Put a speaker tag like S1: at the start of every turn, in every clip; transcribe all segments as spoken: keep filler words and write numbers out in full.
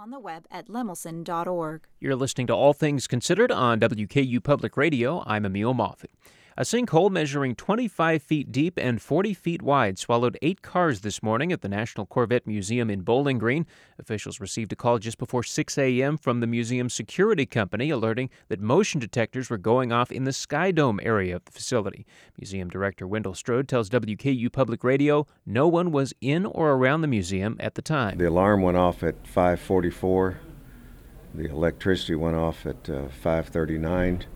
S1: On the web at lemelson dot org.
S2: You're listening to All Things Considered on W K U Public Radio. I'm Emil Moffitt. A sinkhole measuring twenty-five feet deep and forty feet wide swallowed eight cars this morning at the National Corvette Museum in Bowling Green. Officials received a call just before six a.m. from the museum's security company alerting that motion detectors were going off in the Sky Dome area of the facility. Museum Director Wendell Strode tells W K U Public Radio no one was in or around the museum at the time.
S3: The alarm went off at five forty-four. The electricity went off at uh, five thirty-nine.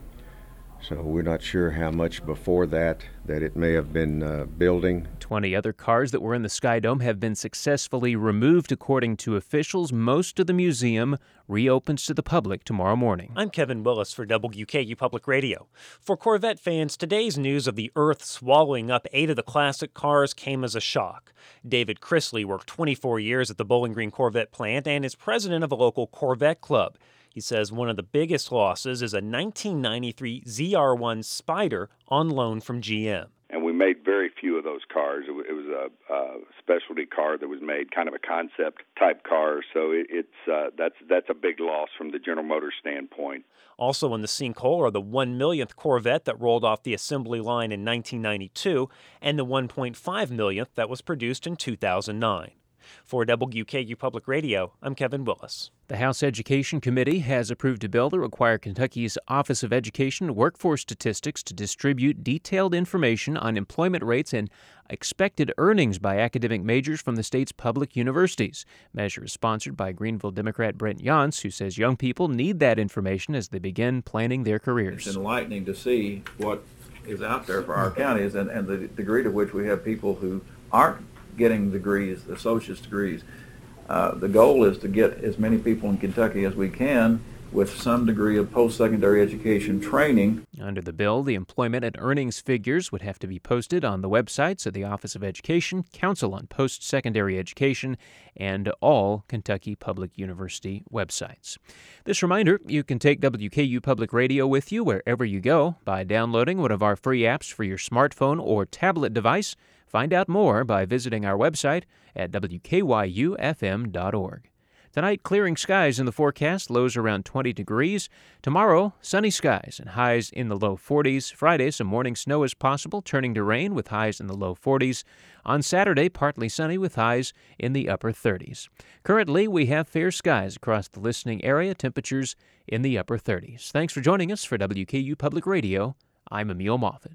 S3: So we're not sure how much before that that it may have been uh, building.
S2: twenty other cars that were in the Sky Dome have been successfully removed, according to officials. Most of the museum reopens to the public tomorrow morning.
S4: I'm Kevin Willis for W K U Public Radio. For Corvette fans, today's news of the Earth swallowing up eight of the classic cars came as a shock. David Chrisley worked twenty-four years at the Bowling Green Corvette plant and is president of a local Corvette club. He says one of the biggest losses is a nineteen ninety-three Z R one Spider on loan from G M.
S5: And we made very few of those cars. It was a, a specialty car that was made, kind of a concept type car. So it, it's uh, that's that's a big loss from the General Motors standpoint.
S4: Also in the sinkhole are the one millionth Corvette that rolled off the assembly line in nineteen ninety-two and the one point five millionth that was produced in two thousand nine. For W K U Public Radio, I'm Kevin Willis.
S2: The House Education Committee has approved a bill to require Kentucky's Office of Education Workforce Statistics to distribute detailed information on employment rates and expected earnings by academic majors from the state's public universities. Measure is sponsored by Greenville Democrat Brent Yance, who says young people need that information as they begin planning their careers.
S6: It's enlightening to see what is out there for our counties and, and the degree to which we have people who aren't getting degrees, associate's degrees. Uh, the goal is to get as many people in Kentucky as we can with some degree of post-secondary education training.
S2: Under the bill, the employment and earnings figures would have to be posted on the websites of the Office of Education, Council on Post-Secondary Education, and all Kentucky Public University websites. This reminder, you can take W K U Public Radio with you wherever you go by downloading one of our free apps for your smartphone or tablet device. Find out more by visiting our website at W K Y U F M dot org. Tonight, clearing skies in the forecast, lows around twenty degrees. Tomorrow, sunny skies and highs in the low forties. Friday, some morning snow is possible, turning to rain with highs in the low forties. On Saturday, partly sunny with highs in the upper thirties. Currently, we have fair skies across the listening area, temperatures in the upper thirties. Thanks for joining us for W K U Public Radio. I'm Emil Moffitt.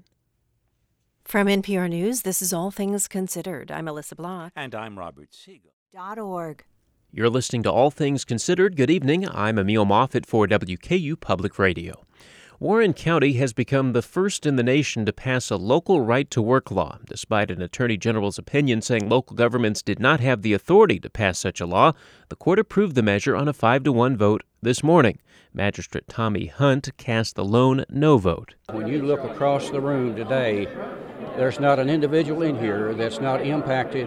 S7: From N P R News, this is All Things Considered. I'm Alyssa Block.
S8: And I'm Robert Siegel.
S1: Dot org.
S2: You're listening to All Things Considered. Good evening. I'm Emil Moffitt for W K U Public Radio. Warren County has become the first in the nation to pass a local right-to-work law, despite an attorney general's opinion saying local governments did not have the authority to pass such a law. The court approved the measure on a five to one vote this morning. Magistrate Tommy Hunt cast the lone no vote.
S9: When you look across the room today, there's not an individual in here that's not impacted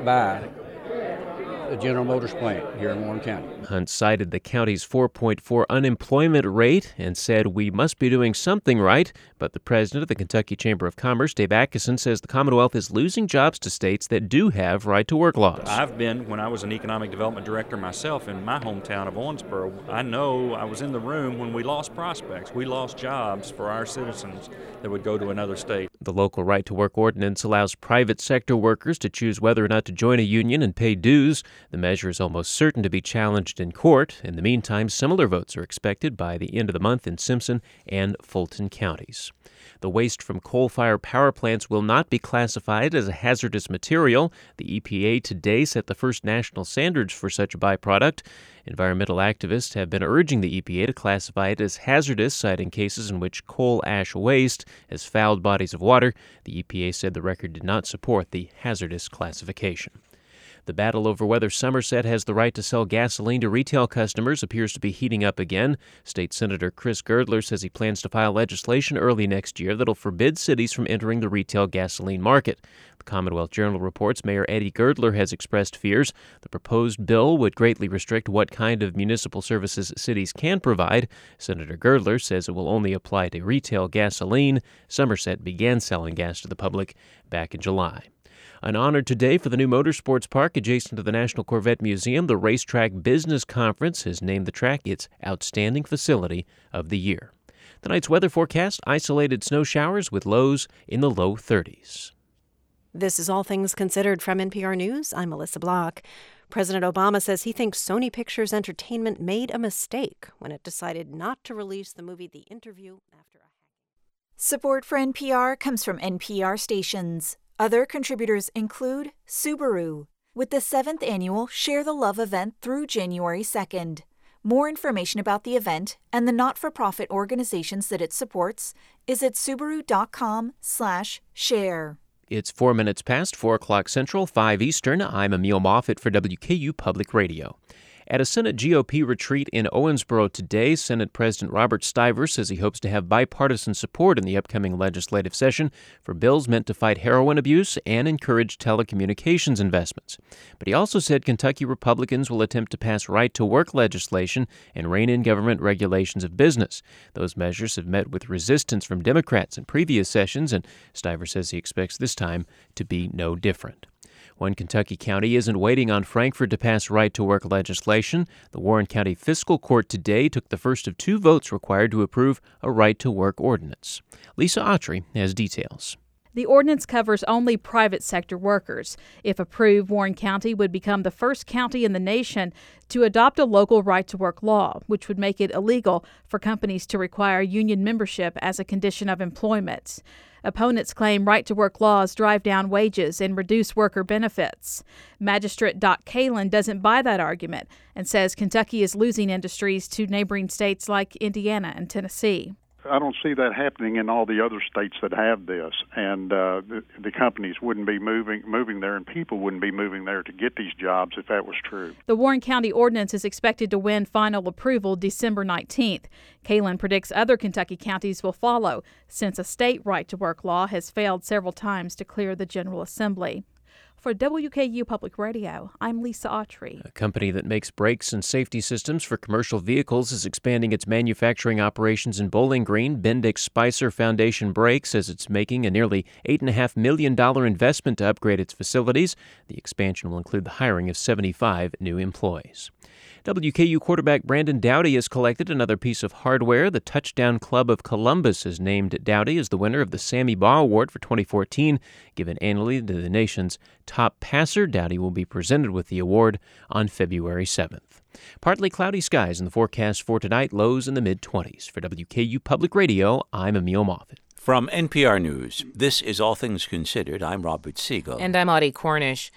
S9: by the General Motors plant here in Warren County.
S2: Hunt cited the county's four point four unemployment rate and said we must be doing something right, but the president of the Kentucky Chamber of Commerce, Dave Atkinson, says the Commonwealth is losing jobs to states that do have right-to-work laws.
S8: I've been, when I was an economic development director myself in my hometown of Owensboro, I know I was in the room when we lost prospects. We lost jobs for our citizens that would go to another state.
S2: The local right-to-work ordinance allows private sector workers to choose whether or not to join a union and pay dues. The measure is almost certain to be challenged in court. In the meantime, similar votes are expected by the end of the month in Simpson and Fulton counties. The waste from coal-fired power plants will not be classified as a hazardous material. The E P A today set the first national standards for such a byproduct. Environmental activists have been urging the E P A to classify it as hazardous, citing cases in which coal ash waste has fouled bodies of water. The E P A said the record did not support the hazardous classification. The battle over whether Somerset has the right to sell gasoline to retail customers appears to be heating up again. State Senator Chris Girdler says he plans to file legislation early next year that'll forbid cities from entering the retail gasoline market. The Commonwealth Journal reports Mayor Eddie Girdler has expressed fears the proposed bill would greatly restrict what kind of municipal services cities can provide. Senator Girdler says it will only apply to retail gasoline. Somerset began selling gas to the public back in July. An honor today for the new motorsports park adjacent to the National Corvette Museum. The Racetrack Business Conference has named the track its Outstanding Facility of the Year. Tonight's weather forecast, isolated snow showers with lows in the low thirties.
S7: This is All Things Considered from N P R News. I'm Melissa Block. President Obama says he thinks Sony Pictures Entertainment made a mistake when it decided not to release the movie The Interview after a hacking.
S1: Support for N P R comes from N P R stations. Other contributors include Subaru, with the seventh annual Share the Love event through January second. More information about the event and the not-for-profit organizations that it supports is at subaru.com slash share.
S2: It's four minutes past four o'clock Central, five Eastern. I'm Emil Moffitt for W K U Public Radio. At a Senate G O P retreat in Owensboro today, Senate President Robert Stivers says he hopes to have bipartisan support in the upcoming legislative session for bills meant to fight heroin abuse and encourage telecommunications investments. But he also said Kentucky Republicans will attempt to pass right-to-work legislation and rein in government regulations of business. Those measures have met with resistance from Democrats in previous sessions, and Stivers says he expects this time to be no different. One Kentucky county isn't waiting on Frankfort to pass right-to-work legislation. The Warren County Fiscal Court today took the first of two votes required to approve a right-to-work ordinance. Lisa Autry has details.
S10: The ordinance covers only private sector workers. If approved, Warren County would become the first county in the nation to adopt a local right-to-work law, which would make it illegal for companies to require union membership as a condition of employment. Opponents claim right-to-work laws drive down wages and reduce worker benefits. Magistrate Doc Kalin doesn't buy that argument and says Kentucky is losing industries to neighboring states like Indiana and Tennessee.
S11: I don't see that happening in all the other states that have this, and uh, the, the companies wouldn't be moving moving there, and people wouldn't be moving there to get these jobs if that was true.
S10: The Warren County ordinance is expected to win final approval December nineteenth. Kalin predicts other Kentucky counties will follow, since a state right-to-work law has failed several times to clear the General Assembly. For W K U Public Radio, I'm Lisa Autry.
S2: A company that makes brakes and safety systems for commercial vehicles is expanding its manufacturing operations in Bowling Green. Bendix Spicer Foundation Brakes says it's making a nearly eight point five million dollars investment to upgrade its facilities. The expansion will include the hiring of seventy-five new employees. W K U quarterback Brandon Doughty has collected another piece of hardware. The Touchdown Club of Columbus has named Doughty as the winner of the Sammy Baugh Award for twenty fourteen, given annually to the nation's top passer. Doughty will be presented with the award on February seventh. Partly cloudy skies in the forecast for tonight, lows in the mid-twenties. For W K U Public Radio, I'm Emil Moffitt.
S12: From N P R News, this is All Things Considered. I'm Robert Siegel.
S13: And I'm Audie Cornish.